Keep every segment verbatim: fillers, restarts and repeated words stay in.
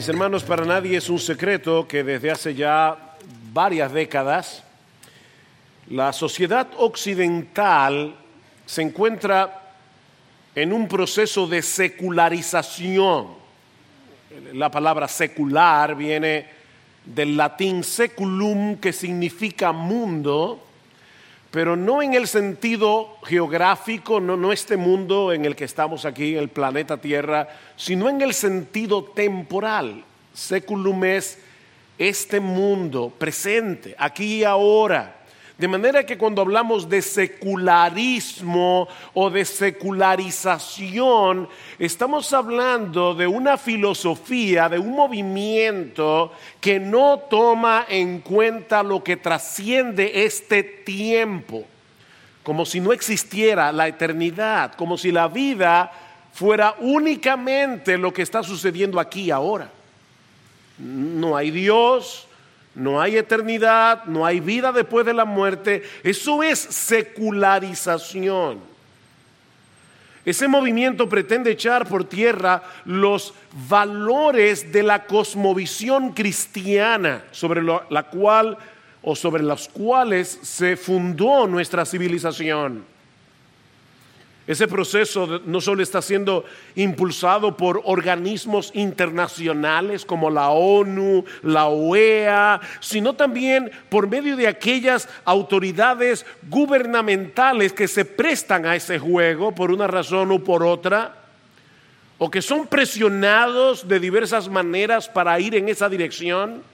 Mis hermanos, para nadie es un secreto que desde hace ya varias décadas la sociedad occidental se encuentra en un proceso de secularización. La palabra secular viene del latín seculum, que significa mundo, pero no en el sentido geográfico, no, no este mundo en el que estamos aquí, el planeta Tierra, sino en el sentido temporal. Seculum es este mundo presente, aquí y ahora. De manera que cuando hablamos de secularismo o de secularización, estamos hablando de una filosofía, de un movimiento que no toma en cuenta lo que trasciende este tiempo, como si no existiera la eternidad, como si la vida fuera únicamente lo que está sucediendo aquí y ahora. No hay Dios, no hay eternidad, no hay vida después de la muerte. Eso es secularización. Ese movimiento pretende echar por tierra los valores de la cosmovisión cristiana sobre lo, la cual o sobre los cuales se fundó nuestra civilización. Ese proceso no solo está siendo impulsado por organismos internacionales como la ONU, la O E A, sino también por medio de aquellas autoridades gubernamentales que se prestan a ese juego por una razón o por otra, o que son presionados de diversas maneras para ir en esa dirección.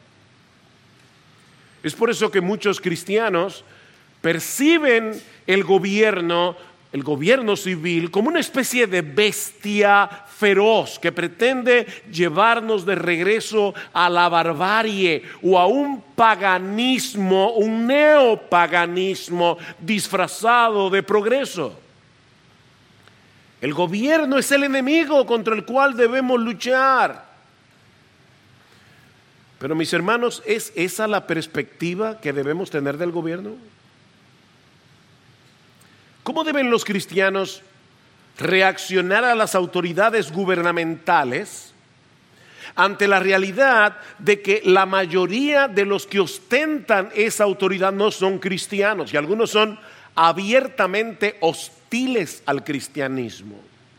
Es por eso que muchos cristianos perciben el gobierno el gobierno civil como una especie de bestia feroz que pretende llevarnos de regreso a la barbarie o a un paganismo, un neopaganismo disfrazado de progreso. El gobierno es el enemigo contra el cual debemos luchar. Pero mis hermanos, ¿es esa la perspectiva que debemos tener del gobierno? ¿Cómo deben los cristianos reaccionar a las autoridades gubernamentales ante la realidad de que la mayoría de los que ostentan esa autoridad no son cristianos y algunos son abiertamente hostiles al cristianismo?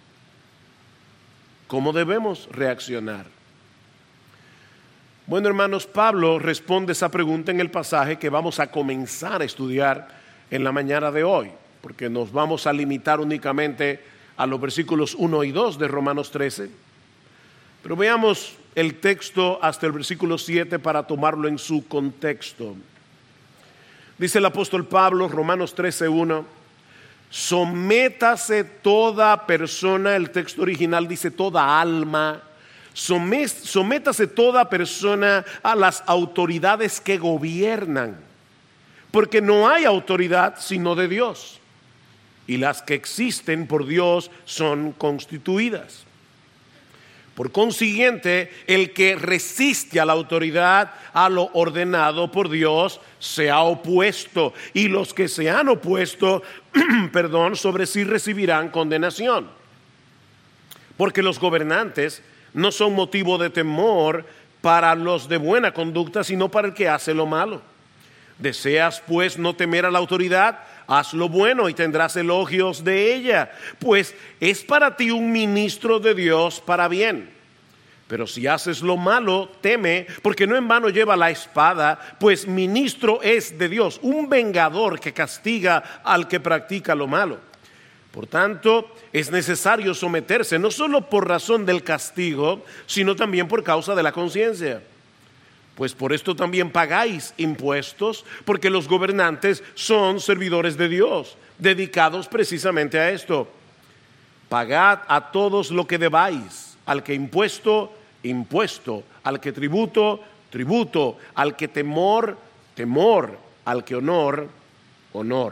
¿Cómo debemos reaccionar? Bueno, hermanos, Pablo responde esa pregunta en el pasaje que vamos a comenzar a estudiar en la mañana de hoy, porque nos vamos a limitar únicamente a los versículos uno y dos de Romanos trece. Pero veamos el texto hasta el versículo siete para tomarlo en su contexto. Dice el apóstol Pablo, Romanos trece, uno: sométase toda persona, el texto original dice toda alma, sométase toda persona a las autoridades que gobiernan, porque no hay autoridad sino de Dios. Y las que existen por Dios son constituidas. Por consiguiente, el que resiste a la autoridad, a lo ordenado por Dios, se ha opuesto. Y los que se han opuesto, perdón, sobre sí recibirán condenación. Porque los gobernantes no son motivo de temor para los de buena conducta, sino para el que hace lo malo. ¿Deseas pues no temer a la autoridad? Haz lo bueno y tendrás elogios de ella, pues es para ti un ministro de Dios para bien. Pero si haces lo malo, teme, porque no en vano lleva la espada, pues ministro es de Dios, un vengador que castiga al que practica lo malo. Por tanto, es necesario someterse, no solo por razón del castigo, sino también por causa de la conciencia. Pues por esto también pagáis impuestos, porque los gobernantes son servidores de Dios, dedicados precisamente a esto. Pagad a todos lo que debáis, al que impuesto, impuesto, al que tributo, tributo, al que temor, temor, al que honor, honor.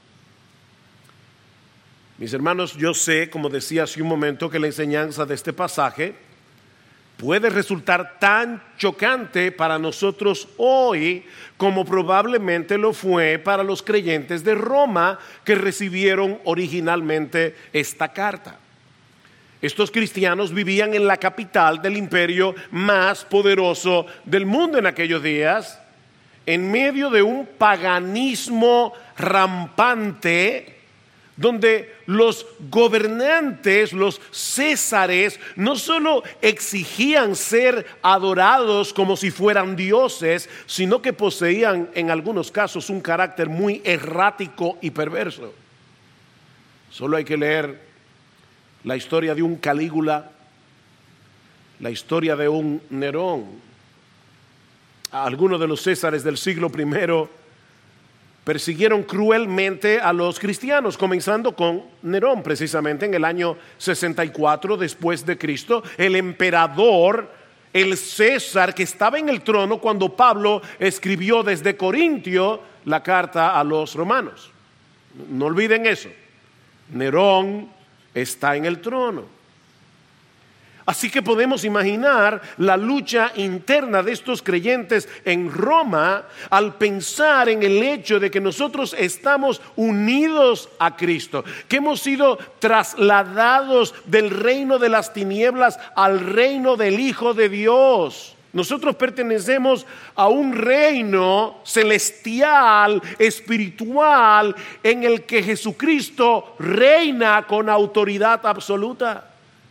Mis hermanos, yo sé, como decía hace un momento, que la enseñanza de este pasaje puede resultar tan chocante para nosotros hoy como probablemente lo fue para los creyentes de Roma que recibieron originalmente esta carta. Estos cristianos vivían en la capital del imperio más poderoso del mundo en aquellos días, en medio de un paganismo rampante, donde los gobernantes, los césares, no solo exigían ser adorados como si fueran dioses, sino que poseían en algunos casos un carácter muy errático y perverso. Solo hay que leer la historia de un Calígula, la historia de un Nerón. Algunos de los césares del siglo primero persiguieron cruelmente a los cristianos, comenzando con Nerón, precisamente en el año sesenta y cuatro después de Cristo, el emperador, el César que estaba en el trono cuando Pablo escribió desde Corintio la carta a los romanos. No olviden eso. Nerón está en el trono. Así que podemos imaginar la lucha interna de estos creyentes en Roma al pensar en el hecho de que nosotros estamos unidos a Cristo, que hemos sido trasladados del reino de las tinieblas al reino del Hijo de Dios. Nosotros pertenecemos a un reino celestial, espiritual, en el que Jesucristo reina con autoridad absoluta.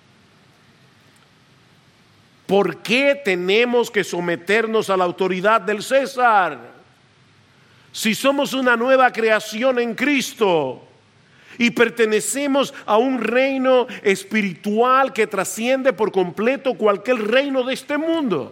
¿Por qué tenemos que someternos a la autoridad del César? Si somos una nueva creación en Cristo y pertenecemos a un reino espiritual que trasciende por completo cualquier reino de este mundo.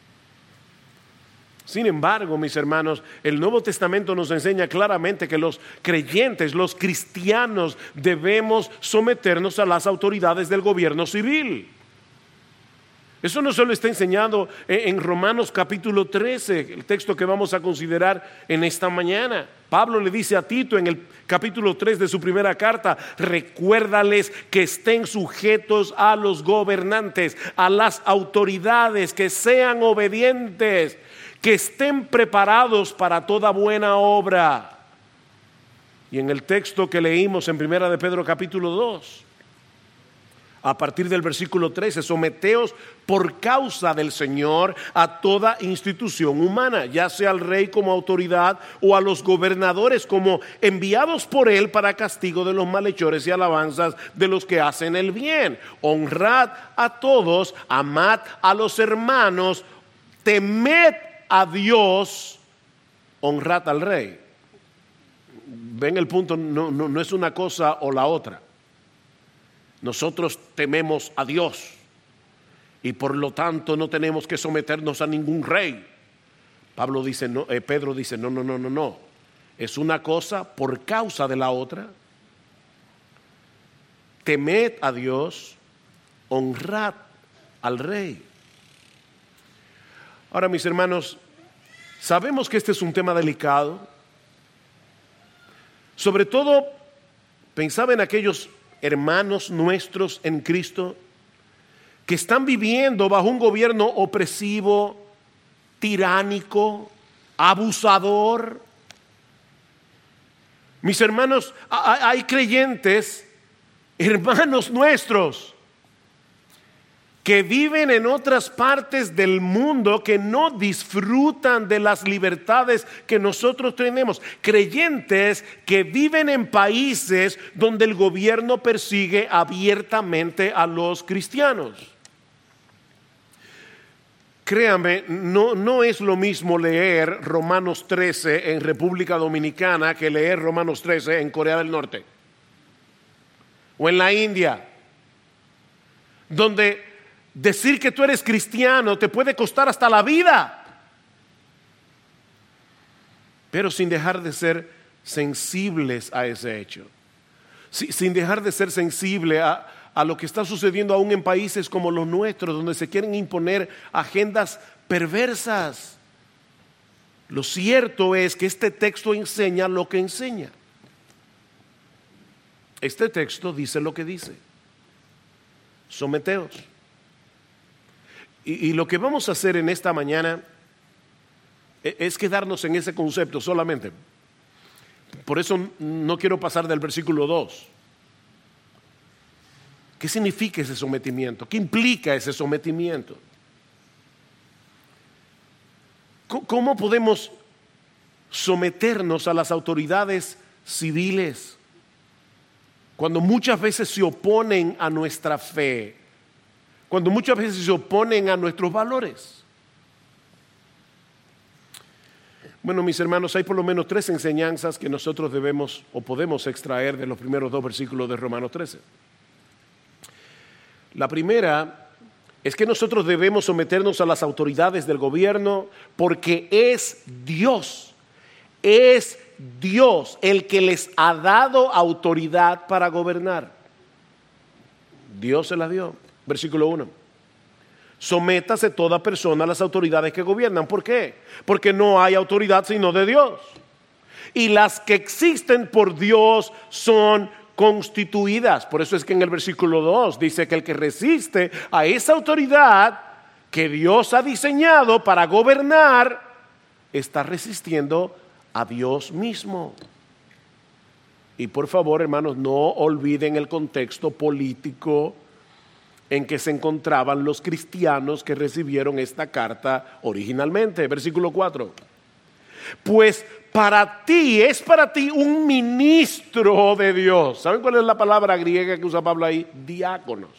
Sin embargo, mis hermanos, el Nuevo Testamento nos enseña claramente que los creyentes, los cristianos, debemos someternos a las autoridades del gobierno civil. Eso no solo está enseñado en Romanos capítulo trece, el texto que vamos a considerar en esta mañana. Pablo le dice a Tito en el capítulo tres de su primera carta: recuérdales que estén sujetos a los gobernantes, a las autoridades, que sean obedientes, que estén preparados para toda buena obra. Y en el texto que leímos en primera de Pedro capítulo dos, a partir del versículo trece, someteos por causa del Señor a toda institución humana, ya sea al rey como autoridad o a los gobernadores como enviados por él para castigo de los malhechores y alabanzas de los que hacen el bien. Honrad a todos, amad a los hermanos, temed a Dios, honrad al rey. Ven el punto, no, no, no es una cosa o la otra. Nosotros tememos a Dios y por lo tanto no tenemos que someternos a ningún rey. Pablo dice, no, eh, Pedro dice, no, no, no, no, no. Es una cosa por causa de la otra. Temed a Dios, honrad al rey. Ahora, mis hermanos, sabemos que este es un tema delicado. Sobre todo, pensaba en aquellos hermanos nuestros en Cristo que están viviendo bajo un gobierno opresivo, tiránico, abusador. Mis hermanos, hay creyentes, hermanos nuestros, que viven en otras partes del mundo que no disfrutan de las libertades que nosotros tenemos. Creyentes que viven en países donde el gobierno persigue abiertamente a los cristianos. Créame, no, no es lo mismo leer Romanos trece en República Dominicana que leer Romanos trece en Corea del Norte o en la India, donde decir que tú eres cristiano te puede costar hasta la vida, pero sin dejar de ser sensibles a ese hecho, sin dejar de ser sensible a, a lo que está sucediendo aún en países como los nuestros, donde se quieren imponer agendas perversas. Lo cierto es que este texto enseña lo que enseña. Este texto dice lo que dice: someteos. Y, y lo que vamos a hacer en esta mañana es quedarnos en ese concepto solamente. Por eso no quiero pasar del versículo dos. ¿Qué significa ese sometimiento? ¿Qué implica ese sometimiento? ¿Cómo podemos someternos a las autoridades civiles cuando muchas veces se oponen a nuestra fe, cuando muchas veces se oponen a nuestros valores? Bueno, mis hermanos, hay por lo menos tres enseñanzas que nosotros debemos o podemos extraer de los primeros dos versículos de Romanos trece. La primera es que nosotros debemos someternos a las autoridades del gobierno porque es Dios, es Dios el que les ha dado autoridad para gobernar. Dios se las dio. Versículo uno. Sométase toda persona a las autoridades que gobiernan. ¿Por qué? Porque no hay autoridad sino de Dios. Y las que existen por Dios son constituidas. Por eso es que en el versículo dos dice que el que resiste a esa autoridad que Dios ha diseñado para gobernar, está resistiendo a Dios mismo. Y por favor, hermanos, no olviden el contexto político en que se encontraban los cristianos que recibieron esta carta originalmente. Versículo cuatro. Pues para ti, es para ti un ministro de Dios. ¿Saben cuál es la palabra griega que usa Pablo ahí? Diáconos.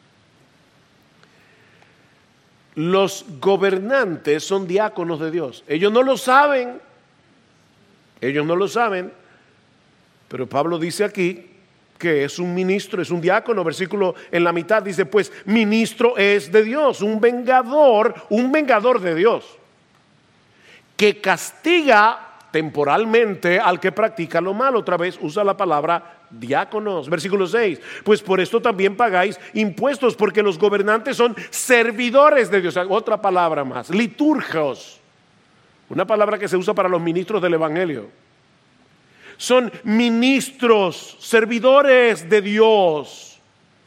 Los gobernantes son diáconos de Dios. Ellos no lo saben, ellos no lo saben, pero Pablo dice aquí que es un ministro, es un diácono. Versículo en la mitad dice, pues ministro es de Dios, un vengador, un vengador de Dios, que castiga temporalmente al que practica lo malo. Otra vez usa la palabra diáconos. Versículo seis. Pues por esto también pagáis impuestos, porque los gobernantes son servidores de Dios. Otra palabra más, liturgos. Una palabra que se usa para los ministros del evangelio. Son ministros, servidores de Dios.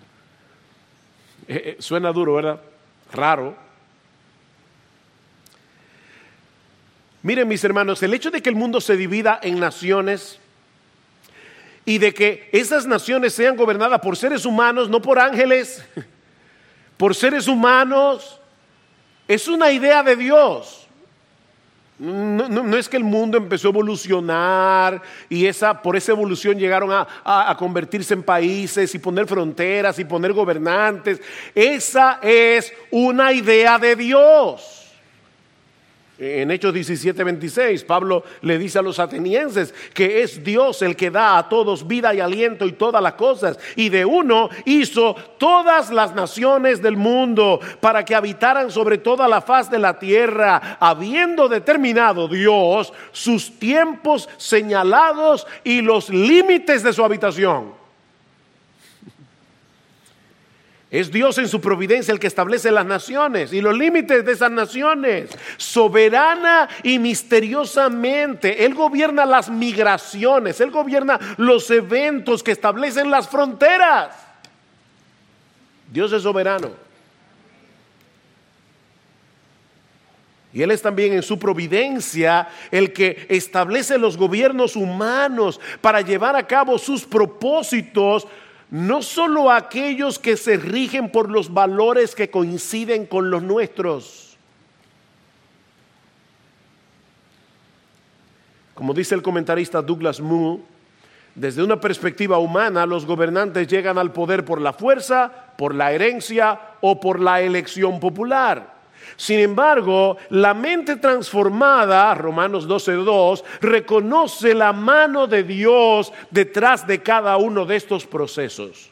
Eh, eh, suena duro, ¿verdad? Raro. Miren, mis hermanos, el hecho de que el mundo se divida en naciones y de que esas naciones sean gobernadas por seres humanos, no por ángeles, por seres humanos, es una idea de Dios. No, no, no es que el mundo empezó a evolucionar y esa, por esa evolución llegaron a, a, a convertirse en países y poner fronteras y poner gobernantes. Esa es una idea de Dios. En Hechos diecisiete veintiséis, Pablo le dice a los atenienses que es Dios el que da a todos vida y aliento y todas las cosas, y de uno hizo todas las naciones del mundo para que habitaran sobre toda la faz de la tierra, habiendo determinado Dios sus tiempos señalados y los límites de su habitación. Es Dios en su providencia el que establece las naciones y los límites de esas naciones. Soberana y misteriosamente, Él gobierna las migraciones, Él gobierna los eventos que establecen las fronteras. Dios es soberano. Y Él es también en su providencia el que establece los gobiernos humanos para llevar a cabo sus propósitos. No solo aquellos que se rigen por los valores que coinciden con los nuestros. Como dice el comentarista Douglas Moo, desde una perspectiva humana, los gobernantes llegan al poder por la fuerza, por la herencia o por la elección popular. Sin embargo, la mente transformada, Romanos doce dos, reconoce la mano de Dios detrás de cada uno de estos procesos.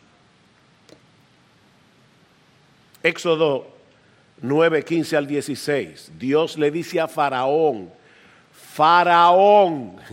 Éxodo nueve, quince al dieciséis, Dios le dice a Faraón, Faraón,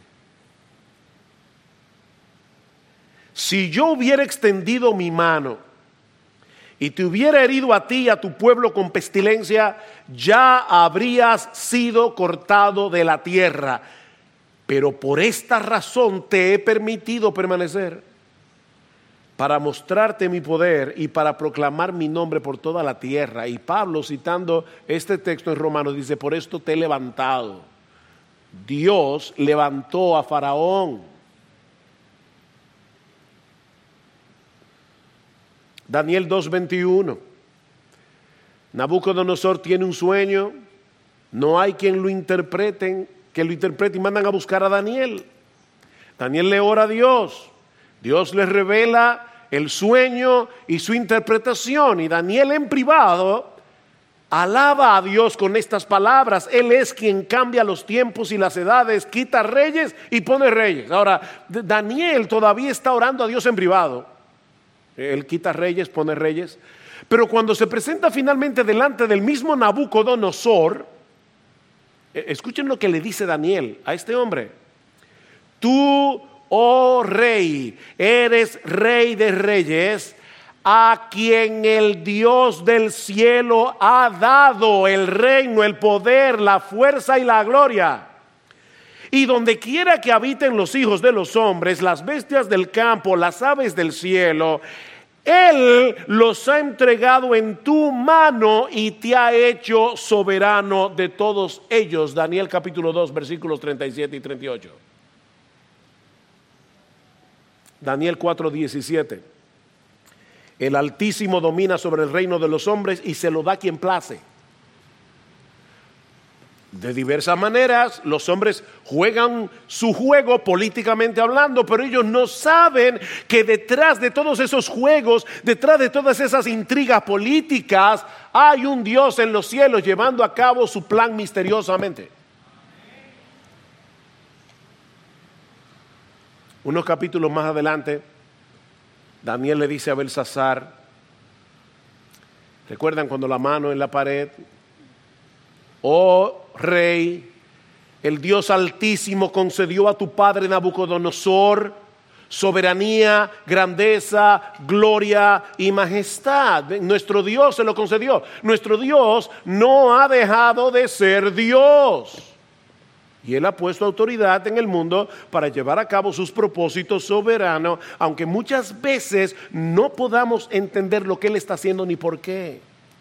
si yo hubiera extendido mi mano y te hubiera herido a ti y a tu pueblo con pestilencia, ya habrías sido cortado de la tierra. Pero por esta razón te he permitido permanecer, para mostrarte mi poder y para proclamar mi nombre por toda la tierra. Y Pablo, citando este texto en Romanos, dice, por esto te he levantado. Dios levantó a Faraón. Daniel dos veintiuno. Nabucodonosor tiene un sueño, no hay quien lo interpreten, que lo interprete y mandan a buscar a Daniel. Daniel le ora a Dios, Dios le revela el sueño y su interpretación, y Daniel en privado alaba a Dios con estas palabras: Él es quien cambia los tiempos y las edades, quita reyes y pone reyes. Ahora, Daniel todavía está orando a Dios en privado. Él quita reyes, pone reyes. Pero cuando se presenta finalmente delante del mismo Nabucodonosor, escuchen lo que le dice Daniel a este hombre: tú, oh rey, eres rey de reyes, a quien el Dios del cielo ha dado el reino, el poder, la fuerza y la gloria. Y donde quiera que habiten los hijos de los hombres, las bestias del campo, las aves del cielo, Él los ha entregado en tu mano y te ha hecho soberano de todos ellos. Daniel capítulo dos, versículos treinta y siete y treinta y ocho. Daniel cuatro, diecisiete. El Altísimo domina sobre el reino de los hombres y se lo da a quien place. De diversas maneras, los hombres juegan su juego políticamente hablando, pero ellos no saben que detrás de todos esos juegos, detrás de todas esas intrigas políticas, hay un Dios en los cielos llevando a cabo su plan misteriosamente. Unos capítulos más adelante, Daniel le dice a Belsasar, ¿recuerdan cuando la mano en la pared? Oh rey, el Dios Altísimo concedió a tu padre Nabucodonosor soberanía, grandeza, gloria y majestad. Nuestro Dios se lo concedió. Nuestro Dios no ha dejado de ser Dios. Y Él ha puesto autoridad en el mundo para llevar a cabo sus propósitos soberanos, aunque muchas veces no podamos entender lo que Él está haciendo ni por qué.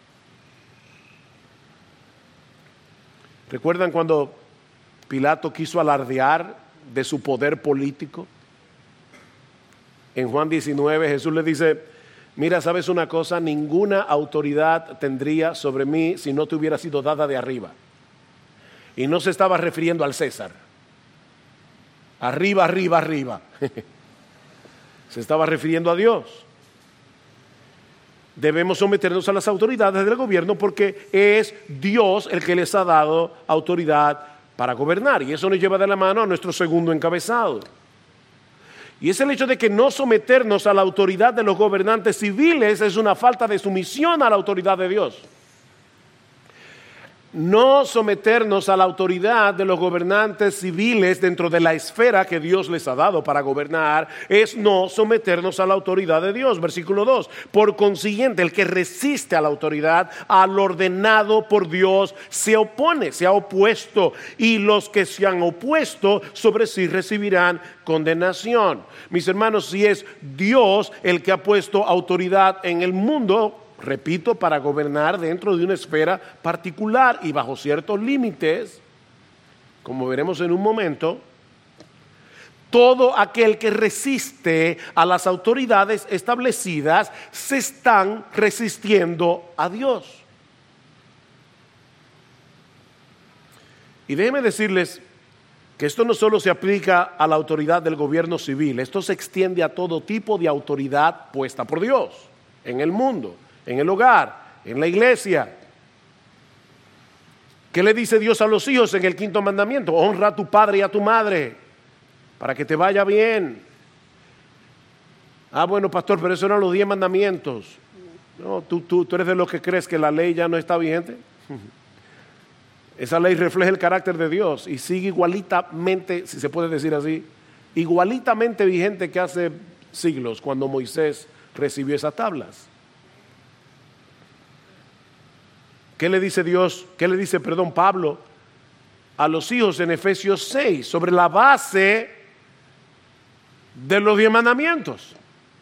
¿Recuerdan cuando Pilato quiso alardear de su poder político? En Juan diecinueve Jesús le dice: mira, ¿sabes una cosa? Ninguna autoridad tendría sobre mí si no te hubiera sido dada de arriba. Y no se estaba refiriendo al César. Arriba, arriba, arriba. Se estaba refiriendo a Dios. Debemos someternos a las autoridades del gobierno porque es Dios el que les ha dado autoridad para gobernar. Y eso nos lleva de la mano a nuestro segundo encabezado. Y es el hecho de que no someternos a la autoridad de los gobernantes civiles es una falta de sumisión a la autoridad de Dios. No someternos a la autoridad de los gobernantes civiles dentro de la esfera que Dios les ha dado para gobernar es no someternos a la autoridad de Dios. Versículo dos. Por consiguiente, el que resiste a la autoridad, al ordenado por Dios, se opone, se ha opuesto, y los que se han opuesto sobre sí recibirán condenación. Mis hermanos, si es Dios el que ha puesto autoridad en el mundo, repito, para gobernar dentro de una esfera particular y bajo ciertos límites, como veremos en un momento, todo aquel que resiste a las autoridades establecidas se están resistiendo a Dios. Y déjenme decirles que esto no solo se aplica a la autoridad del gobierno civil, esto se extiende a todo tipo de autoridad puesta por Dios en el mundo, en el hogar, en la iglesia. ¿Qué le dice Dios a los hijos en el quinto mandamiento? Honra a tu padre y a tu madre para que te vaya bien. Ah, bueno, pastor, pero esos eran los diez mandamientos. No, tú, tú, tú eres de los que crees que la ley ya no está vigente. Esa ley refleja el carácter de Dios y sigue igualitamente, si se puede decir así, igualitamente vigente que hace siglos cuando Moisés recibió esas tablas. ¿Qué le dice Dios? ¿Qué le dice, perdón, Pablo a los hijos en Efesios seis? Sobre la base de los diez mandamientos.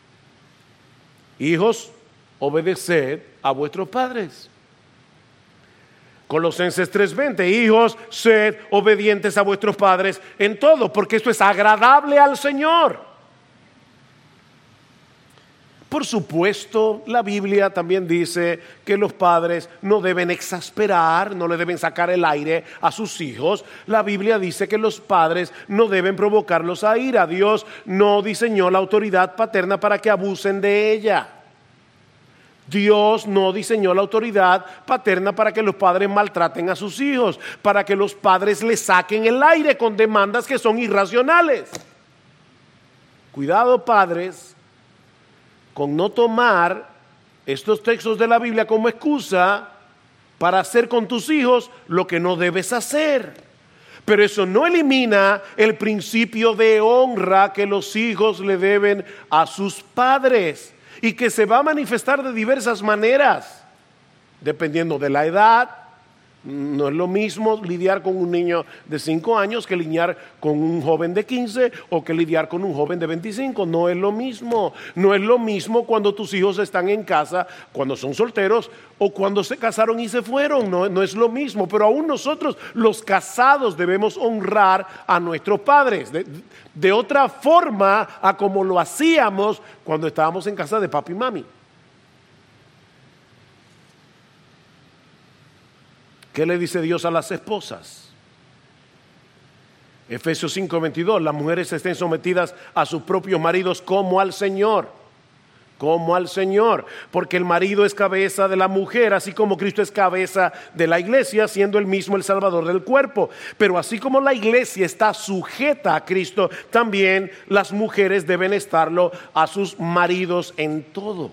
Hijos, obedeced a vuestros padres. Colosenses tres veinte, hijos, sed obedientes a vuestros padres en todo, porque esto es agradable al Señor. Por supuesto, la Biblia también dice que los padres no deben exasperar, no le deben sacar el aire a sus hijos. La Biblia dice que los padres no deben provocarlos a ira. Dios no diseñó la autoridad paterna para que abusen de ella. Dios no diseñó la autoridad paterna para que los padres maltraten a sus hijos, para que los padres le saquen el aire con demandas que son irracionales. Cuidado, padres, con no tomar estos textos de la Biblia como excusa para hacer con tus hijos lo que no debes hacer. Pero eso no elimina el principio de honra que los hijos le deben a sus padres y que se va a manifestar de diversas maneras, dependiendo de la edad. No es lo mismo lidiar con un niño de cinco años que lidiar con un joven de quince o que lidiar con un joven de veinticinco. No es lo mismo. No es lo mismo cuando tus hijos están en casa, cuando son solteros o cuando se casaron y se fueron. No, no es lo mismo. Pero aún nosotros, los casados, debemos honrar a nuestros padres de, de otra forma a como lo hacíamos cuando estábamos en casa de papi y mami. ¿Qué le dice Dios a las esposas? Efesios cinco veintidós, las mujeres estén sometidas a sus propios maridos como al Señor, como al Señor, porque el marido es cabeza de la mujer, así como Cristo es cabeza de la iglesia, siendo él mismo el salvador del cuerpo. Pero así como la iglesia está sujeta a Cristo, también las mujeres deben estarlo a sus maridos en todo.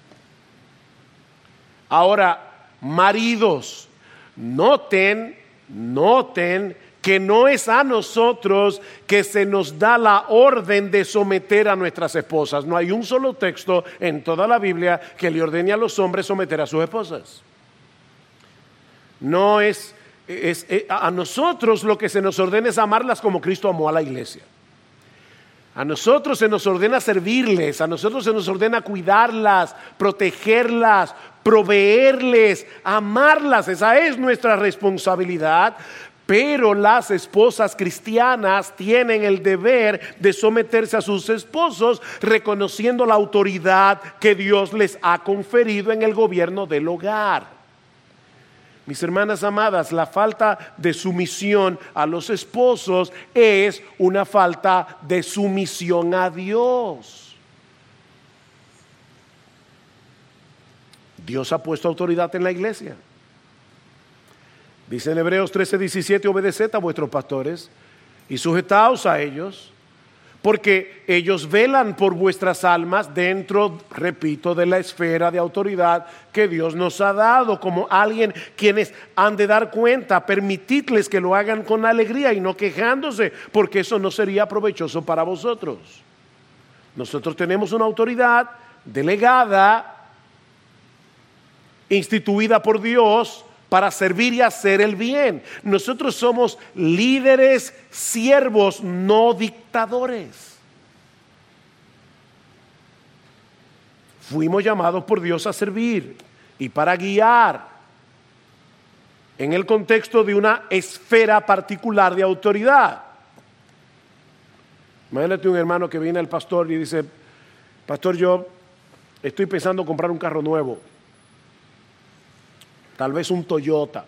Ahora, maridos, Noten, noten que no es a nosotros que se nos da la orden de someter a nuestras esposas. No hay un solo texto en toda la Biblia que le ordene a los hombres someter a sus esposas. No es, es, es a nosotros lo que se nos ordena es amarlas como Cristo amó a la iglesia. A nosotros se nos ordena servirles, a nosotros se nos ordena cuidarlas, protegerlas, proveerles, amarlas. Esa es nuestra responsabilidad. Pero las esposas cristianas tienen el deber de someterse a sus esposos, reconociendo la autoridad que Dios les ha conferido en el gobierno del hogar. Mis hermanas amadas, la falta de sumisión a los esposos es una falta de sumisión a Dios. Dios ha puesto autoridad en la iglesia. Dice en Hebreos trece diecisiete, obedeced a vuestros pastores y sujetaos a ellos, porque ellos velan por vuestras almas dentro, repito, de la esfera de autoridad que Dios nos ha dado, como alguien quienes han de dar cuenta. Permitidles que lo hagan con alegría y no quejándose, porque eso no sería provechoso para vosotros. Nosotros tenemos una autoridad delegada, instituida por Dios, para servir y hacer el bien. Nosotros somos líderes, siervos, no dictadores. Fuimos llamados por Dios a servir y para guiar en el contexto de una esfera particular de autoridad. Imagínate un hermano que viene al pastor y dice: pastor, yo estoy pensando comprar un carro nuevo. Tal vez un Toyota.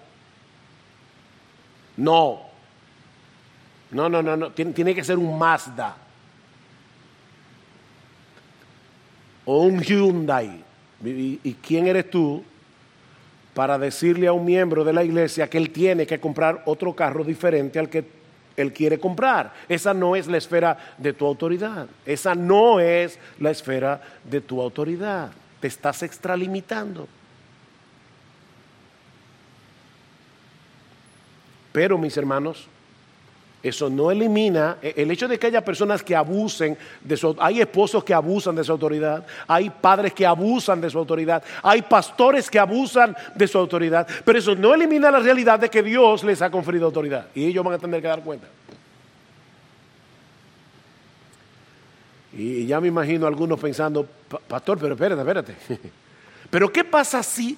No. No, no, no, no. Tiene, tiene que ser un Mazda. O un Hyundai. ¿Y, ¿Y quién eres tú para decirle a un miembro de la iglesia que él tiene que comprar otro carro diferente al que él quiere comprar? Esa no es la esfera de tu autoridad. Esa no es la esfera de tu autoridad. Te estás extralimitando. Pero, mis hermanos, eso no elimina el hecho de que haya personas que abusen de su autoridad. Hay esposos que abusan de su autoridad, hay padres que abusan de su autoridad, hay pastores que abusan de su autoridad, pero eso no elimina la realidad de que Dios les ha conferido autoridad y ellos van a tener que dar cuenta. Y ya me imagino a algunos pensando: pastor, pero espérate, espérate. Pero ¿qué pasa si?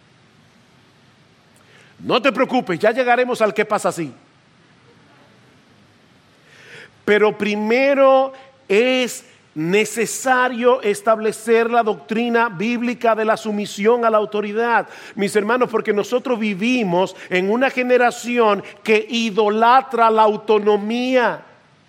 No te preocupes, ya llegaremos al qué pasa si. Pero primero es necesario establecer la doctrina bíblica de la sumisión a la autoridad, mis hermanos, porque nosotros vivimos en una generación que idolatra la autonomía,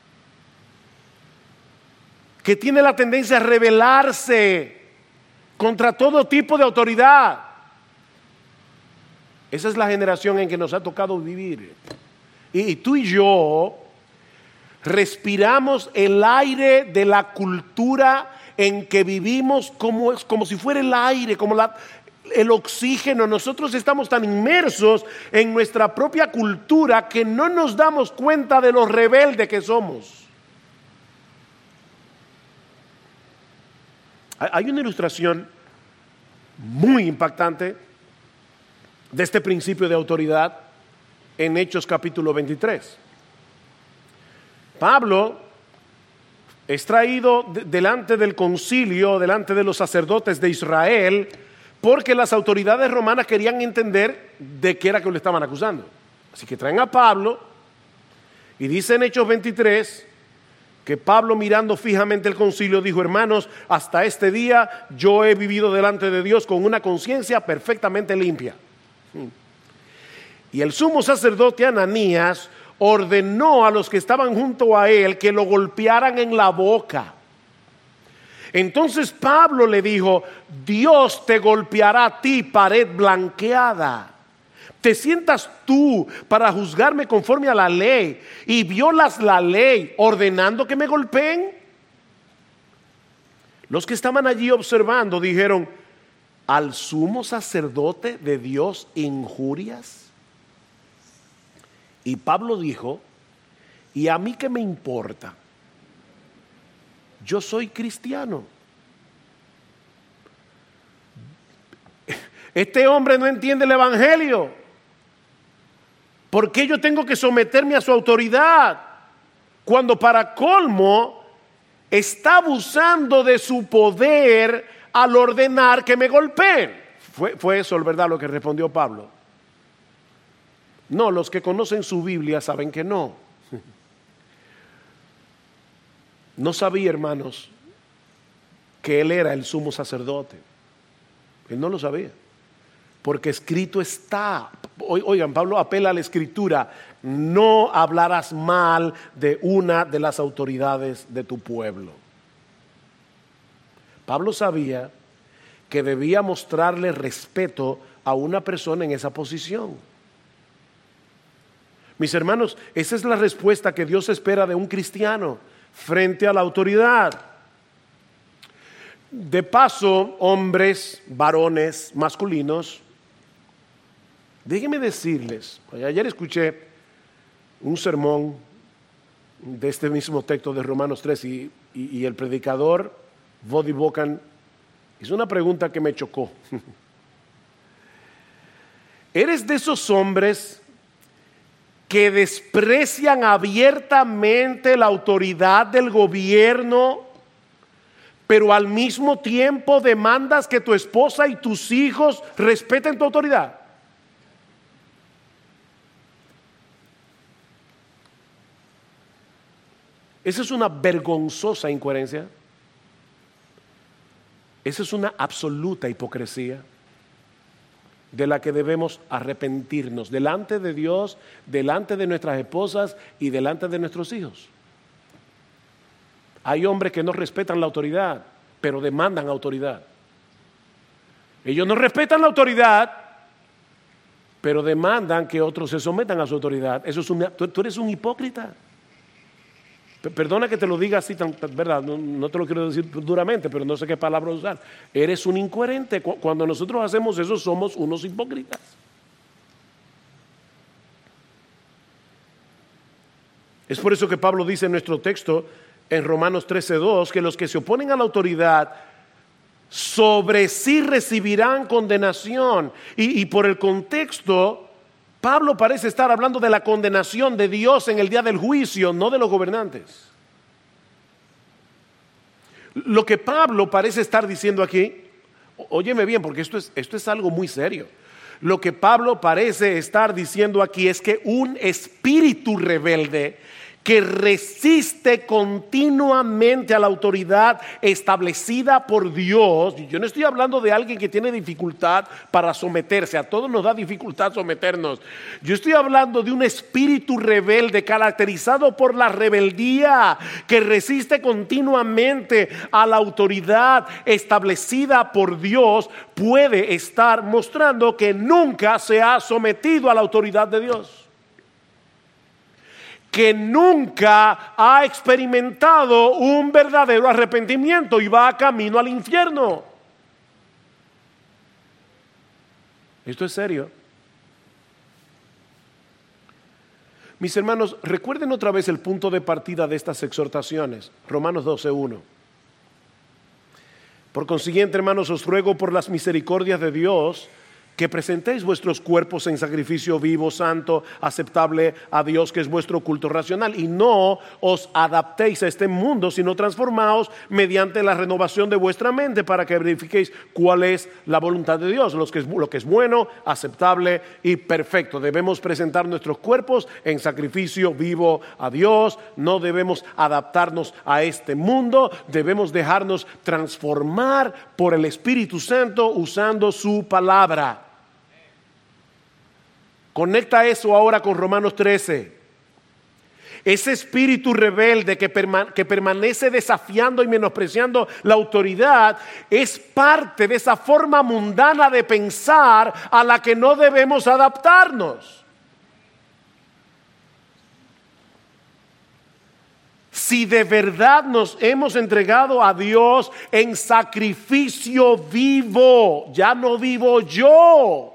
que tiene la tendencia a rebelarse contra todo tipo de autoridad. Esa es la generación en que nos ha tocado vivir. Y, y tú y yo respiramos el aire de la cultura en que vivimos como, como si fuera el aire, como la, el oxígeno. Nosotros estamos tan inmersos en nuestra propia cultura que no nos damos cuenta de lo rebelde que somos. Hay una ilustración muy impactante de este principio de autoridad en Hechos capítulo veintitrés. Pablo es traído de- delante del concilio, delante de los sacerdotes de Israel, porque las autoridades romanas querían entender de qué era que lo estaban acusando. Así que traen a Pablo y dice en Hechos veintitrés que Pablo, mirando fijamente el concilio, dijo: hermanos, hasta este día yo he vivido delante de Dios con una conciencia perfectamente limpia. Y el sumo sacerdote Ananías ordenó a los que estaban junto a él que lo golpearan en la boca. Entonces Pablo le dijo: Dios te golpeará a ti, pared blanqueada. ¿Te sientas tú para juzgarme conforme a la ley y violas la ley ordenando que me golpeen? Los que estaban allí observando dijeron: ¿al sumo sacerdote de Dios injurias? Y Pablo dijo: ¿y a mí qué me importa? Yo soy cristiano. Este hombre no entiende el evangelio. ¿Por qué yo tengo que someterme a su autoridad? Cuando para colmo está abusando de su poder al ordenar que me golpeen. Fue, fue eso, ¿verdad?, lo que respondió Pablo. No, los que conocen su Biblia saben que no. No sabía, hermanos, que él era el sumo sacerdote. Él no lo sabía. Porque escrito está. Oigan, Pablo apela a la escritura: no hablarás mal de una de las autoridades de tu pueblo. Pablo sabía que debía mostrarle respeto a una persona en esa posición. Mis hermanos, esa es la respuesta que Dios espera de un cristiano frente a la autoridad. De paso, hombres, varones, masculinos, déjenme decirles, ayer escuché un sermón de este mismo texto de Romanos tres y, y, y el predicador Voddie Baucham hizo una pregunta que me chocó. ¿Eres de esos hombres que desprecian abiertamente la autoridad del gobierno, pero al mismo tiempo demandas que tu esposa y tus hijos respeten tu autoridad? Esa es una vergonzosa incoherencia. Esa es una absoluta hipocresía de la que debemos arrepentirnos delante de Dios, delante de nuestras esposas y delante de nuestros hijos. Hay hombres que no respetan la autoridad, pero demandan autoridad. Ellos no respetan la autoridad, pero demandan que otros se sometan a su autoridad. Eso es una, tú, tú eres un hipócrita. Perdona que te lo diga así, tan, tan, ¿verdad? No, no te lo quiero decir duramente, pero no sé qué palabra usar. Eres un incoherente. Cuando nosotros hacemos eso, somos unos hipócritas. Es por eso que Pablo dice en nuestro texto, en Romanos trece dos, que los que se oponen a la autoridad sobre sí recibirán condenación. Y, y por el contexto, Pablo parece estar hablando de la condenación de Dios en el día del juicio, no de los gobernantes. Lo que Pablo parece estar diciendo aquí, óyeme bien, porque esto es, esto es algo muy serio. Lo que Pablo parece estar diciendo aquí es que un espíritu rebelde que resiste continuamente a la autoridad establecida por Dios. Yo no estoy hablando de alguien que tiene dificultad para someterse. A todos nos da dificultad someternos. Yo estoy hablando de un espíritu rebelde caracterizado por la rebeldía, que resiste continuamente a la autoridad establecida por Dios. Puede estar mostrando que nunca se ha sometido a la autoridad de Dios, que nunca ha experimentado un verdadero arrepentimiento y va camino al infierno. Esto es serio. Mis hermanos, recuerden otra vez el punto de partida de estas exhortaciones, Romanos doce uno. Por consiguiente, hermanos, os ruego por las misericordias de Dios que presentéis vuestros cuerpos en sacrificio vivo, santo, aceptable a Dios, que es vuestro culto racional, y no os adaptéis a este mundo, sino transformaos mediante la renovación de vuestra mente, para que verifiquéis cuál es la voluntad de Dios, lo que es, lo que es bueno, aceptable y perfecto. Debemos presentar nuestros cuerpos en sacrificio vivo a Dios, no debemos adaptarnos a este mundo, debemos dejarnos transformar por el Espíritu Santo usando su palabra. Conecta eso ahora con Romanos trece. Ese espíritu rebelde que, perma- que permanece desafiando y menospreciando la autoridad es parte de esa forma mundana de pensar a la que no debemos adaptarnos. Si de verdad nos hemos entregado a Dios en sacrificio vivo, ya no vivo yo.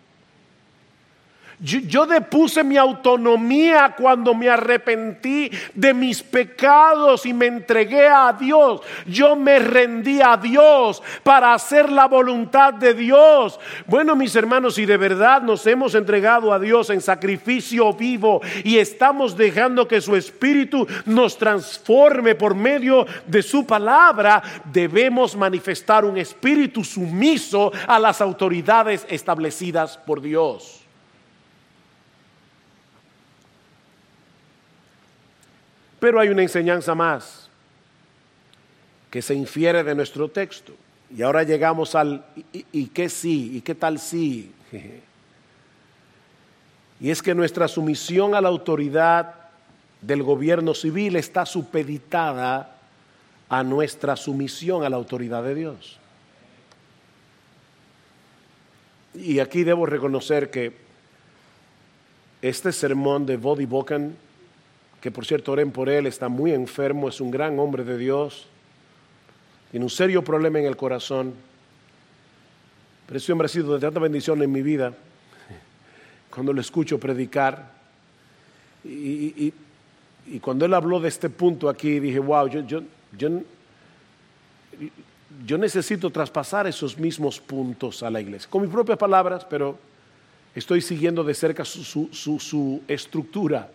Yo, yo depuse mi autonomía cuando me arrepentí de mis pecados y me entregué a Dios. Yo me rendí a Dios para hacer la voluntad de Dios. Bueno, mis hermanos, si de verdad nos hemos entregado a Dios en sacrificio vivo y estamos dejando que su Espíritu nos transforme por medio de su palabra, debemos manifestar un espíritu sumiso a las autoridades establecidas por Dios. Pero hay una enseñanza más que se infiere de nuestro texto. Y ahora llegamos al ¿y, y qué sí? ¿Y qué tal sí? Y es que nuestra sumisión a la autoridad del gobierno civil está supeditada a nuestra sumisión a la autoridad de Dios. Y aquí debo reconocer que este sermón de Voddie Baucham, que por cierto oren por él, está muy enfermo, es un gran hombre de Dios, tiene un serio problema en el corazón, pero ese hombre ha sido de tanta bendición en mi vida cuando lo escucho predicar. Y, y, y cuando él habló de este punto aquí, dije, wow, yo, yo, yo, yo necesito traspasar esos mismos puntos a la iglesia, con mis propias palabras, pero estoy siguiendo de cerca su, su, su, su estructura.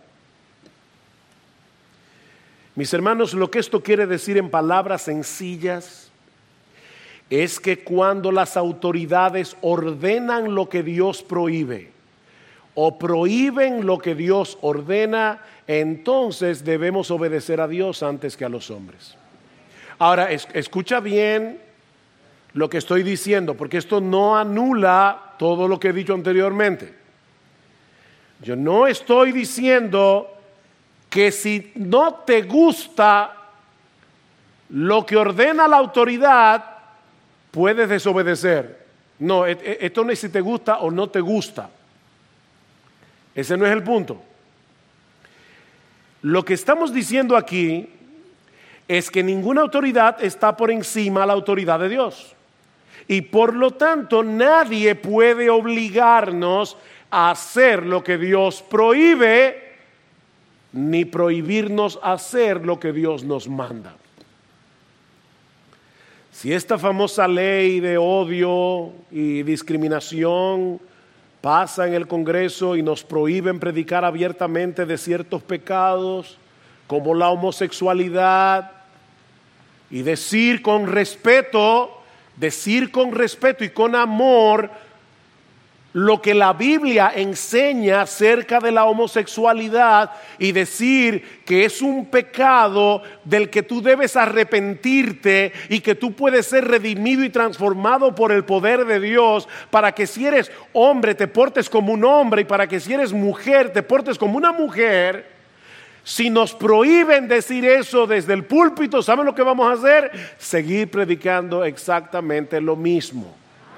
Mis hermanos, lo que esto quiere decir en palabras sencillas es que cuando las autoridades ordenan lo que Dios prohíbe o prohíben lo que Dios ordena, entonces debemos obedecer a Dios antes que a los hombres. Ahora, es, escucha bien lo que estoy diciendo, porque esto no anula todo lo que he dicho anteriormente. Yo no estoy diciendo que si no te gusta lo que ordena la autoridad, puedes desobedecer. No, esto no es si te gusta o no te gusta. Ese no es el punto. Lo que estamos diciendo aquí es que ninguna autoridad está por encima de la autoridad de Dios. Y por lo tanto, nadie puede obligarnos a hacer lo que Dios prohíbe, ni prohibirnos hacer lo que Dios nos manda. Si esta famosa ley de odio y discriminación pasa en el Congreso y nos prohíben predicar abiertamente de ciertos pecados, como la homosexualidad, y decir con respeto, decir con respeto y con amor lo que la Biblia enseña acerca de la homosexualidad y decir que es un pecado del que tú debes arrepentirte y que tú puedes ser redimido y transformado por el poder de Dios, para que si eres hombre te portes como un hombre y para que si eres mujer te portes como una mujer. Si nos prohíben decir eso desde el púlpito, ¿saben lo que vamos a hacer? Seguir predicando exactamente lo mismo.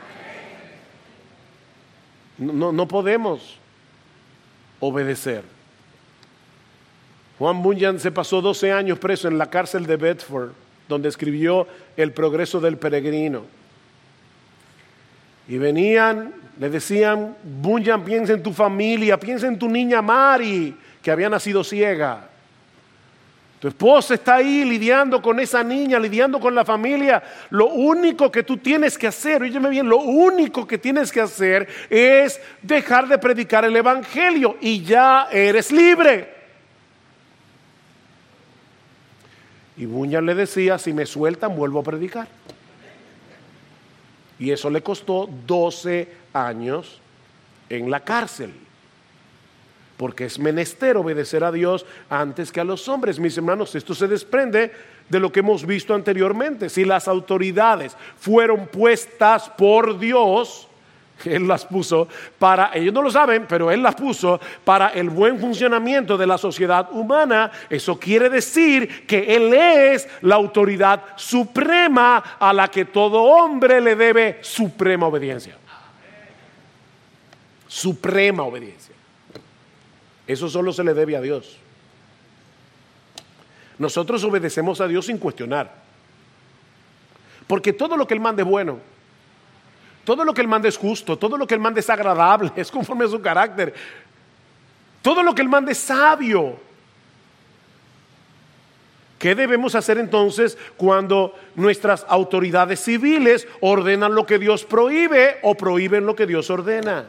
No, no podemos obedecer. Juan Bunyan se pasó doce años preso en la cárcel de Bedford, donde escribió El progreso del peregrino. Y venían, le decían: Bunyan, piensa en tu familia, piensa en tu niña Mari, que había nacido ciega. Tu esposa está ahí lidiando con esa niña, lidiando con la familia. Lo único que tú tienes que hacer, óyeme bien, lo único que tienes que hacer es dejar de predicar el evangelio y ya eres libre. Y Bunyan le decía: si me sueltan, vuelvo a predicar. Y eso le costó doce años en la cárcel. Porque es menester obedecer a Dios antes que a los hombres. Mis hermanos, esto se desprende de lo que hemos visto anteriormente. Si las autoridades fueron puestas por Dios, Él las puso para, ellos no lo saben, pero Él las puso para el buen funcionamiento de la sociedad humana. Eso quiere decir que Él es la autoridad suprema a la que todo hombre le debe suprema obediencia. Suprema obediencia. Eso solo se le debe a Dios. Nosotros obedecemos a Dios sin cuestionar, porque todo lo que Él manda es bueno, todo lo que Él manda es justo, todo lo que Él manda es agradable, es conforme a su carácter, todo lo que Él manda es sabio. ¿Qué debemos hacer entonces cuando nuestras autoridades civiles ordenan lo que Dios prohíbe o prohíben lo que Dios ordena?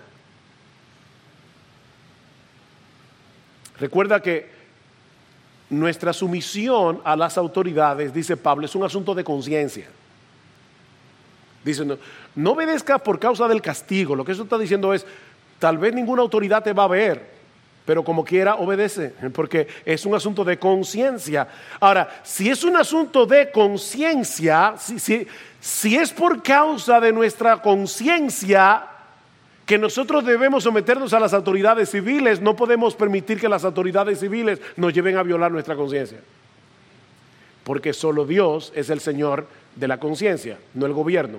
Recuerda que nuestra sumisión a las autoridades, dice Pablo, es un asunto de conciencia. Dice, no, no obedezcas por causa del castigo. Lo que eso está diciendo es, tal vez ninguna autoridad te va a ver, pero como quiera obedece, porque es un asunto de conciencia. Ahora, si es un asunto de conciencia, si, si, si es por causa de nuestra conciencia que nosotros debemos someternos a las autoridades civiles, no podemos permitir que las autoridades civiles nos lleven a violar nuestra conciencia. Porque solo Dios es el Señor de la conciencia, no el gobierno.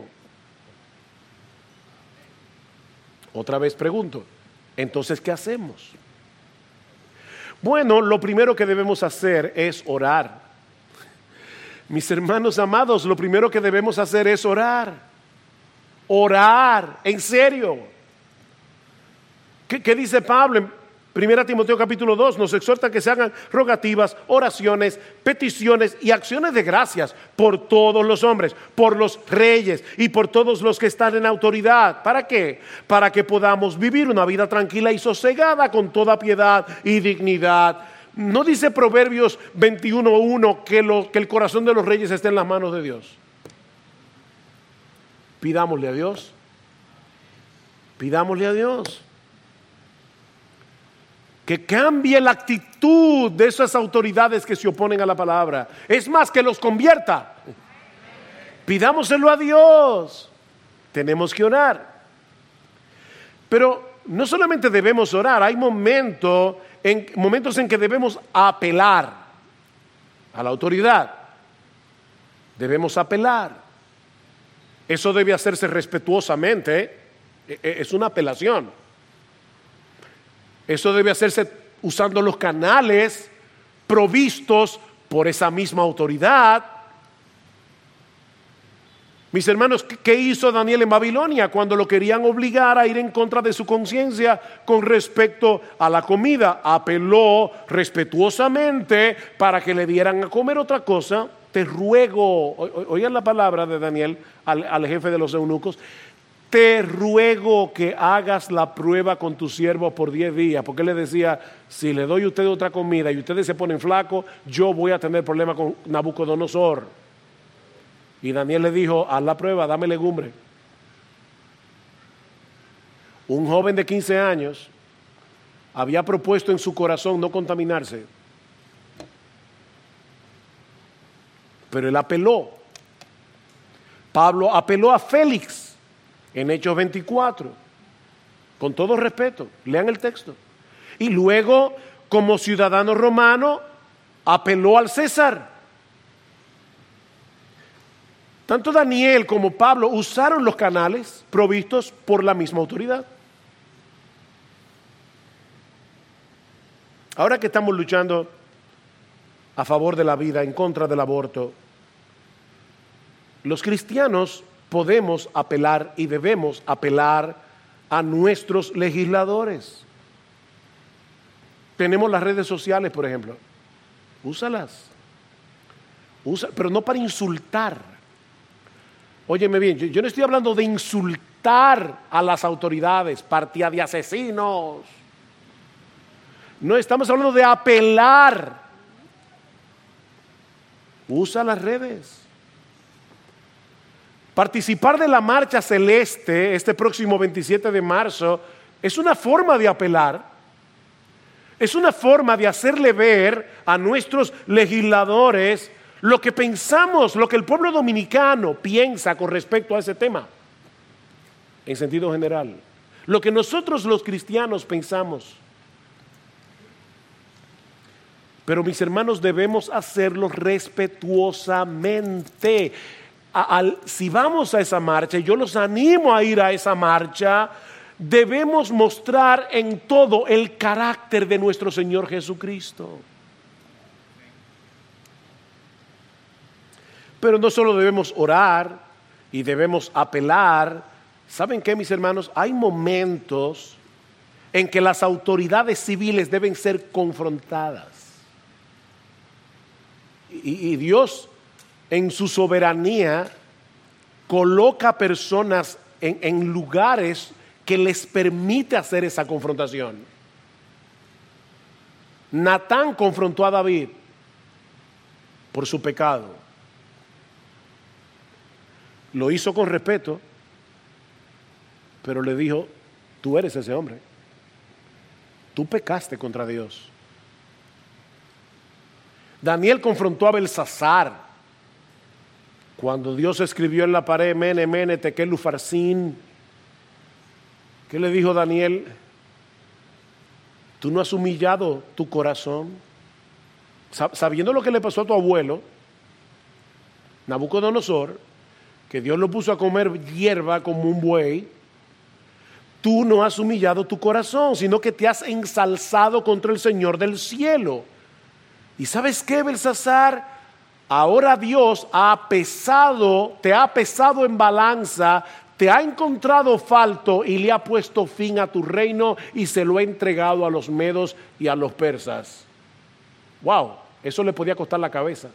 Otra vez pregunto, entonces, ¿qué hacemos? Bueno, lo primero que debemos hacer es orar. Mis hermanos amados, lo primero que debemos hacer es orar. Orar, en serio. ¿Qué, qué dice Pablo en primera Timoteo capítulo dos? Nos exhorta que se hagan rogativas, oraciones, peticiones y acciones de gracias por todos los hombres, por los reyes y por todos los que están en autoridad. ¿Para qué? Para que podamos vivir una vida tranquila y sosegada con toda piedad y dignidad. ¿No dice Proverbios veintiuno uno que, lo, que el corazón de los reyes está en las manos de Dios? Pidámosle a Dios. Pidámosle a Dios que cambie la actitud de esas autoridades que se oponen a la palabra. Es más, que los convierta. Pidámoselo a Dios. Tenemos que orar. Pero no solamente debemos orar, hay momentos en, momentos en que debemos apelar a la autoridad. Debemos apelar. Eso debe hacerse respetuosamente, ¿eh? Es una apelación. Eso debe hacerse usando los canales provistos por esa misma autoridad. Mis hermanos, ¿qué hizo Daniel en Babilonia cuando lo querían obligar a ir en contra de su conciencia con respecto a la comida? Apeló respetuosamente para que le dieran a comer otra cosa. Te ruego, oigan la palabra de Daniel al, al jefe de los eunucos. Te ruego que hagas la prueba con tu siervo por diez días, porque él le decía, si le doy a ustedes otra comida y ustedes se ponen flacos, yo voy a tener problemas con Nabucodonosor. Y Daniel le dijo, haz la prueba, dame legumbre. Un joven de quince años había propuesto en su corazón no contaminarse, pero él apeló. Pablo apeló a Félix en Hechos veinticuatro, con todo respeto, lean el texto. Y luego, como ciudadano romano, apeló al César. Tanto Daniel como Pablo usaron los canales provistos por la misma autoridad. Ahora que estamos luchando a favor de la vida, en contra del aborto, los cristianos podemos apelar y debemos apelar a nuestros legisladores. Tenemos las redes sociales, por ejemplo. Úsalas. Usa, pero no para insultar. Óyeme bien, yo, yo no estoy hablando de insultar a las autoridades, partida de asesinos. No, estamos hablando de apelar. Usa las redes. Participar de la marcha celeste este próximo veintisiete de marzo es una forma de apelar. Es una forma de hacerle ver a nuestros legisladores lo que pensamos, lo que el pueblo dominicano piensa con respecto a ese tema, en sentido general. Lo que nosotros los cristianos pensamos. Pero mis hermanos, debemos hacerlo respetuosamente. A, al, si vamos a esa marcha, y yo los animo a ir a esa marcha, debemos mostrar en todo el carácter de nuestro Señor Jesucristo. Pero no solo debemos orar y debemos apelar. ¿Saben qué, mis hermanos? Hay momentos en que las autoridades civiles deben ser confrontadas. Y, y Dios, en su soberanía, coloca personas en, en lugares que les permite hacer esa confrontación. Natán confrontó a David por su pecado. Lo hizo con respeto, pero le dijo: tú eres ese hombre. Tú pecaste contra Dios. Daniel confrontó a Belsasar cuando Dios escribió en la pared Mene, Mene, Tekel, Ufarsin. ¿Qué le dijo Daniel? Tú no has humillado tu corazón. Sabiendo lo que le pasó a tu abuelo, Nabucodonosor, que Dios lo puso a comer hierba como un buey, tú no has humillado tu corazón, sino que te has ensalzado contra el Señor del cielo. ¿Y sabes qué, Belsasar? Ahora Dios ha pesado, te ha pesado en balanza, te ha encontrado falto y le ha puesto fin a tu reino y se lo ha entregado a los medos y a los persas. Wow, eso le podía costar la cabeza.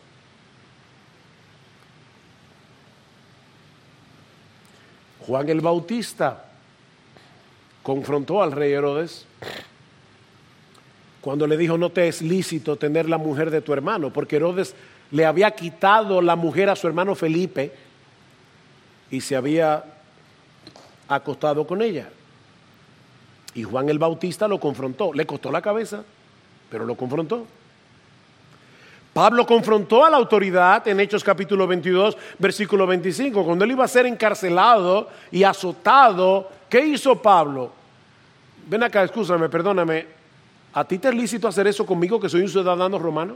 Juan el Bautista confrontó al rey Herodes cuando le dijo: no te es lícito tener la mujer de tu hermano, porque Herodes le había quitado la mujer a su hermano Felipe y se había acostado con ella. Y Juan el Bautista lo confrontó. Le costó la cabeza, pero lo confrontó. Pablo confrontó a la autoridad en Hechos capítulo veintidós, versículo veinticinco, cuando él iba a ser encarcelado y azotado. ¿Qué hizo Pablo? Ven acá, escúchame, perdóname. ¿A ti te es lícito hacer eso conmigo, que soy un ciudadano romano?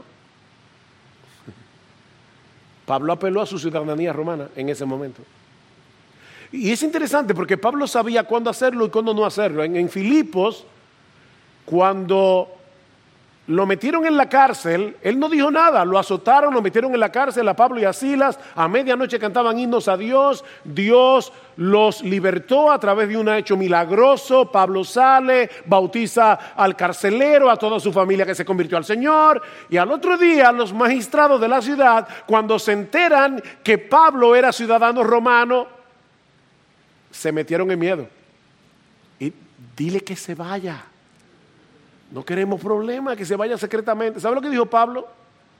Pablo apeló a su ciudadanía romana en ese momento. Y es interesante porque Pablo sabía cuándo hacerlo y cuándo no hacerlo. En, en Filipos, cuando lo metieron en la cárcel, él no dijo nada, lo azotaron, lo metieron en la cárcel a Pablo y a Silas, a medianoche cantaban himnos a Dios, Dios los libertó a través de un hecho milagroso. Pablo sale, bautiza al carcelero, a toda su familia que se convirtió al Señor, y al otro día los magistrados de la ciudad, cuando se enteran que Pablo era ciudadano romano, se metieron en miedo. Y dile que se vaya. No queremos problemas, que se vaya secretamente. ¿Sabe lo que dijo Pablo?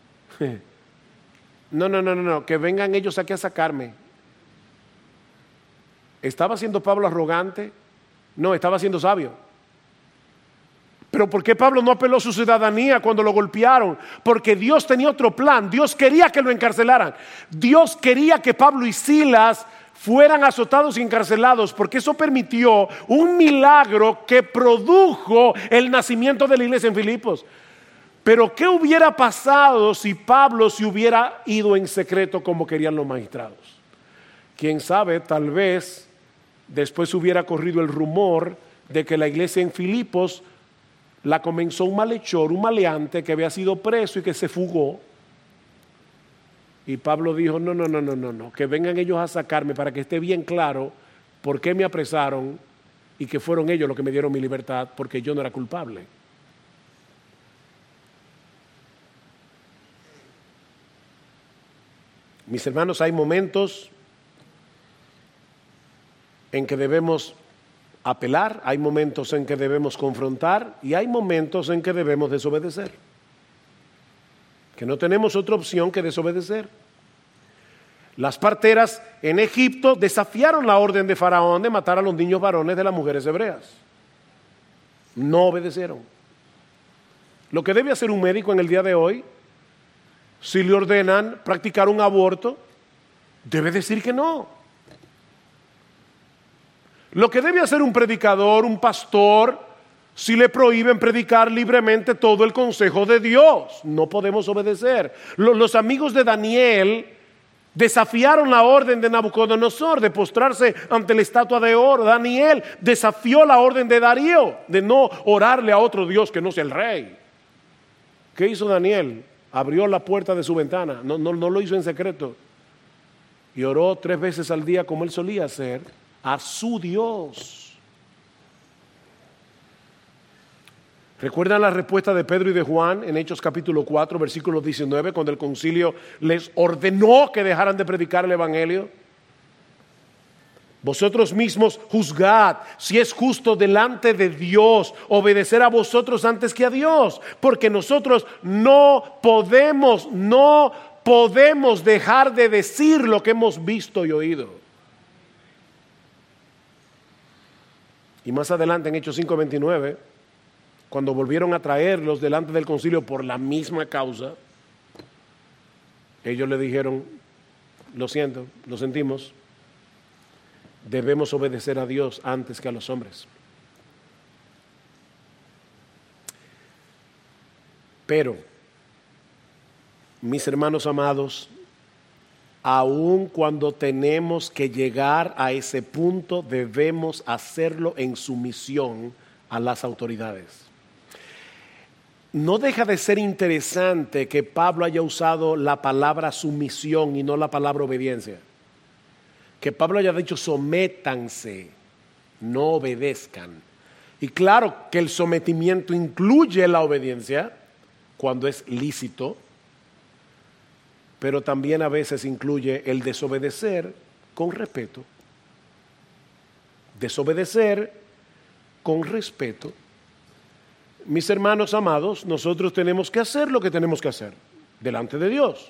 No, no, no, no, no, que vengan ellos aquí a sacarme. ¿Estaba siendo Pablo arrogante? No, estaba siendo sabio. Pero ¿por qué Pablo no apeló a su ciudadanía cuando lo golpearon? Porque Dios tenía otro plan. Dios quería que lo encarcelaran. Dios quería que Pablo y Silas fueran azotados y encarcelados, porque eso permitió un milagro que produjo el nacimiento de la iglesia en Filipos. Pero ¿qué hubiera pasado si Pablo se hubiera ido en secreto como querían los magistrados? Quién sabe, tal vez después hubiera corrido el rumor de que la iglesia en Filipos la comenzó un malhechor, un maleante que había sido preso y que se fugó. Y Pablo dijo, no, no, no, no, no, no, que vengan ellos a sacarme para que esté bien claro por qué me apresaron y que fueron ellos los que me dieron mi libertad, porque yo no era culpable. Mis hermanos, hay momentos en que debemos apelar, hay momentos en que debemos confrontar y hay momentos en que debemos desobedecer. Que no tenemos otra opción que desobedecer. Las parteras en Egipto desafiaron la orden de Faraón de matar a los niños varones de las mujeres hebreas. No obedecieron. Lo que debe hacer un médico en el día de hoy, si le ordenan practicar un aborto, debe decir que no. Lo que debe hacer un predicador, un pastor, si le prohíben predicar libremente todo el consejo de Dios, no podemos obedecer. Los amigos de Daniel desafiaron la orden de Nabucodonosor de postrarse ante la estatua de oro. Daniel desafió la orden de Darío de no orarle a otro Dios que no sea el rey. ¿Qué hizo Daniel? Abrió la puerta de su ventana, no, no, no lo hizo en secreto, y oró tres veces al día como él solía hacer a su Dios. ¿Recuerdan la respuesta de Pedro y de Juan en Hechos capítulo cuatro, versículo diecinueve, cuando el concilio les ordenó que dejaran de predicar el evangelio? Vosotros mismos juzgad si es justo delante de Dios obedecer a vosotros antes que a Dios, porque nosotros no podemos, no podemos dejar de decir lo que hemos visto y oído. Y más adelante en Hechos cinco veintinueve, cuando volvieron a traerlos delante del concilio por la misma causa, ellos le dijeron, lo siento, lo sentimos, debemos obedecer a Dios antes que a los hombres. Pero, mis hermanos amados, aun cuando tenemos que llegar a ese punto, debemos hacerlo en sumisión a las autoridades. No deja de ser interesante que Pablo haya usado la palabra sumisión y no la palabra obediencia. Que Pablo haya dicho sométanse, no obedezcan. Y claro que el sometimiento incluye la obediencia cuando es lícito, pero también a veces incluye el desobedecer con respeto. Desobedecer con respeto. Mis hermanos amados, nosotros tenemos que hacer lo que tenemos que hacer delante de Dios.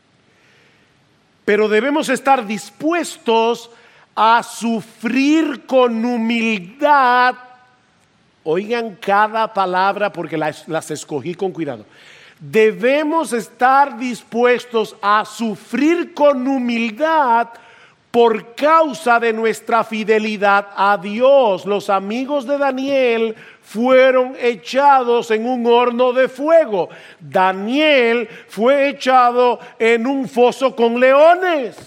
Pero debemos estar dispuestos a sufrir con humildad. Oigan cada palabra porque las, las escogí con cuidado. Debemos estar dispuestos a sufrir con humildad por causa de nuestra fidelidad a Dios. Los amigos de Daniel fueron echados en un horno de fuego. Daniel fue echado en un foso con leones.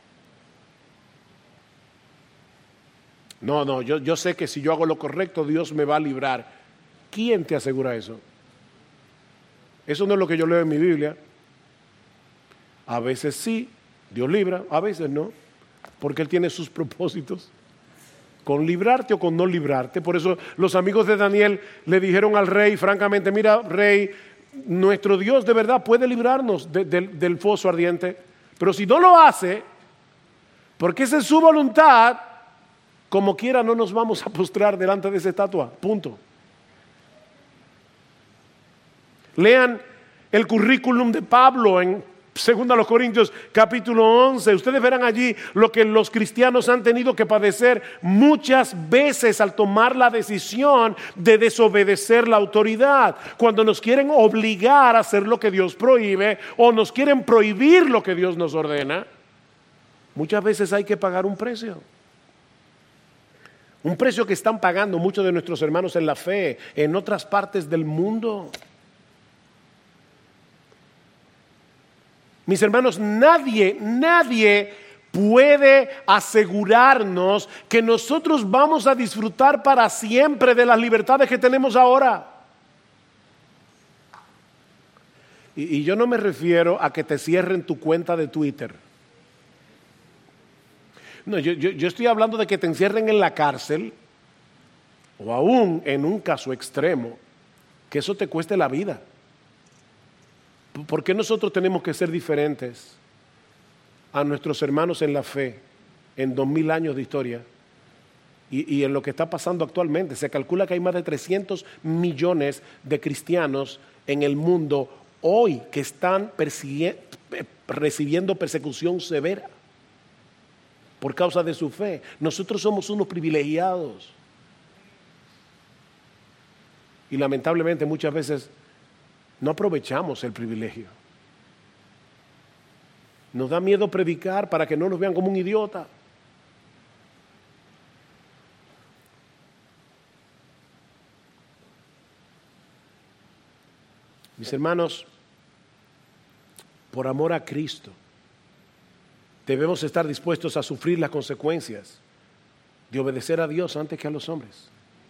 No, no, yo, yo sé que si yo hago lo correcto, Dios me va a librar. ¿Quién te asegura eso? Eso no es lo que yo leo en mi Biblia. A veces sí, Dios libra, a veces no, porque Él tiene sus propósitos, con librarte o con no librarte. Por eso los amigos de Daniel le dijeron al rey, francamente, mira, rey, nuestro Dios de verdad puede librarnos de, de, del foso ardiente, pero si no lo hace, porque esa es su voluntad, como quiera no nos vamos a postrar delante de esa estatua, punto. Lean el currículum de Pablo en Segunda a los Corintios capítulo once, ustedes verán allí lo que los cristianos han tenido que padecer muchas veces al tomar la decisión de desobedecer la autoridad. Cuando nos quieren obligar a hacer lo que Dios prohíbe o nos quieren prohibir lo que Dios nos ordena, muchas veces hay que pagar un precio. Un precio que están pagando muchos de nuestros hermanos en la fe en otras partes del mundo. Mis hermanos, nadie, nadie puede asegurarnos que nosotros vamos a disfrutar para siempre de las libertades que tenemos ahora. Y, y yo no me refiero a que te cierren tu cuenta de Twitter. No, yo, yo, yo estoy hablando de que te encierren en la cárcel o aún en un caso extremo, que eso te cueste la vida. ¿Por qué nosotros tenemos que ser diferentes a nuestros hermanos en la fe en dos mil años de historia y, y en lo que está pasando actualmente? Se calcula que hay más de trescientos millones de cristianos en el mundo hoy que están recibiendo persecución severa por causa de su fe. Nosotros somos unos privilegiados y lamentablemente muchas veces no aprovechamos el privilegio. Nos da miedo predicar para que no nos vean como un idiota. Mis hermanos, por amor a Cristo, debemos estar dispuestos a sufrir las consecuencias de obedecer a Dios antes que a los hombres.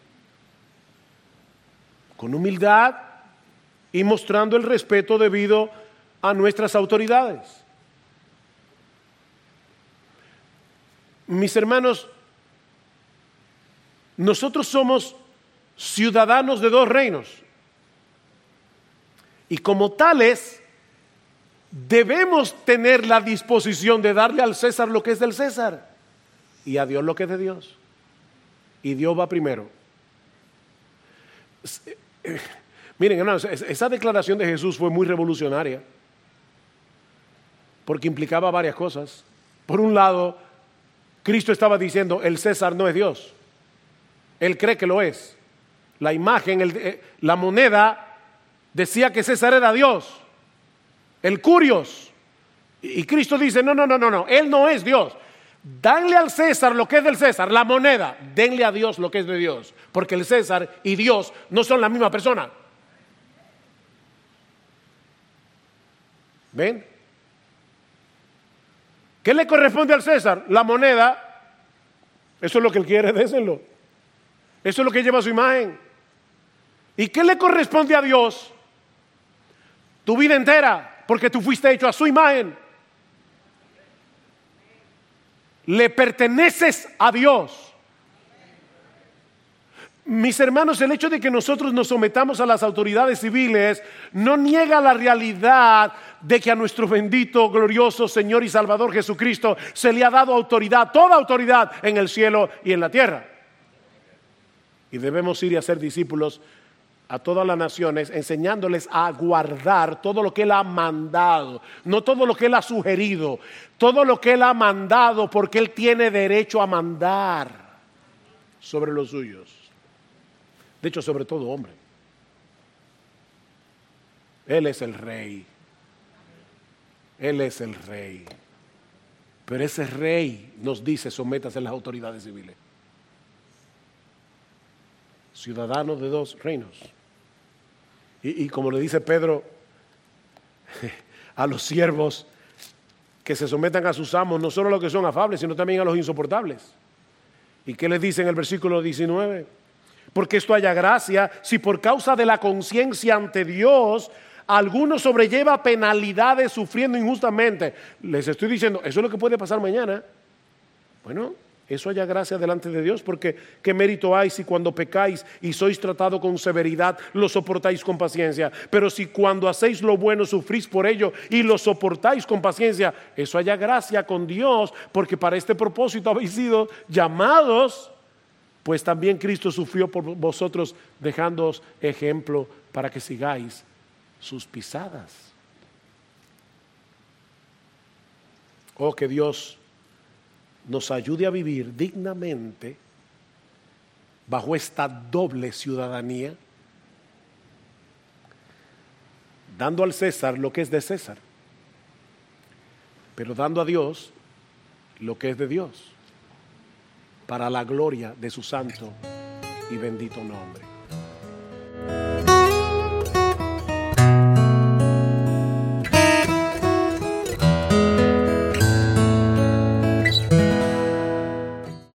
Con humildad y mostrando el respeto debido a nuestras autoridades. Mis hermanos, nosotros somos ciudadanos de dos reinos y como tales debemos tener la disposición de darle al César lo que es del César y a Dios lo que es de Dios. Y Dios va primero. Miren, hermanos, esa declaración de Jesús fue muy revolucionaria porque implicaba varias cosas. Por un lado, Cristo estaba diciendo, el César no es Dios. Él cree que lo es. La imagen, el, la moneda decía que César era Dios, el curios. Y Cristo dice, no, no, no, no, no, Él no es Dios. Danle al César lo que es del César, la moneda. Denle a Dios lo que es de Dios, porque el César y Dios no son la misma persona. ¿Ven? ¿Qué le corresponde al César? La moneda. Eso es lo que él quiere, déselo. Eso es lo que lleva su imagen. ¿Y qué le corresponde a Dios? Tu vida entera, porque tú fuiste hecho a su imagen. Le perteneces a Dios. Mis hermanos, el hecho de que nosotros nos sometamos a las autoridades civiles no niega la realidad de que a nuestro bendito, glorioso Señor y Salvador Jesucristo se le ha dado autoridad, toda autoridad en el cielo y en la tierra. Y debemos ir y hacer discípulos a todas las naciones, enseñándoles a guardar todo lo que Él ha mandado, no todo lo que Él ha sugerido, todo lo que Él ha mandado, porque Él tiene derecho a mandar sobre los suyos. De hecho, sobre todo hombre. Él es el rey. Él es el rey. Pero ese rey nos dice, sométase a las autoridades civiles. Ciudadanos de dos reinos. Y, y como le dice Pedro a los siervos que se sometan a sus amos, no solo a los que son afables, sino también a los insoportables. ¿Y qué les dice en el versículo diecinueve? Porque esto haya gracia, si por causa de la conciencia ante Dios alguno sobrelleva penalidades sufriendo injustamente. Les estoy diciendo, eso es lo que puede pasar mañana. Bueno, eso haya gracia delante de Dios, porque ¿qué mérito hay si cuando pecáis y sois tratados con severidad lo soportáis con paciencia? Pero si cuando hacéis lo bueno sufrís por ello y lo soportáis con paciencia, eso haya gracia con Dios, porque para este propósito habéis sido llamados. Pues también Cristo sufrió por vosotros, dejándoos ejemplo para que sigáis sus pisadas. Oh, que Dios nos ayude a vivir dignamente bajo esta doble ciudadanía, dando al César lo que es de César, pero dando a Dios lo que es de Dios, para la gloria de su santo y bendito nombre.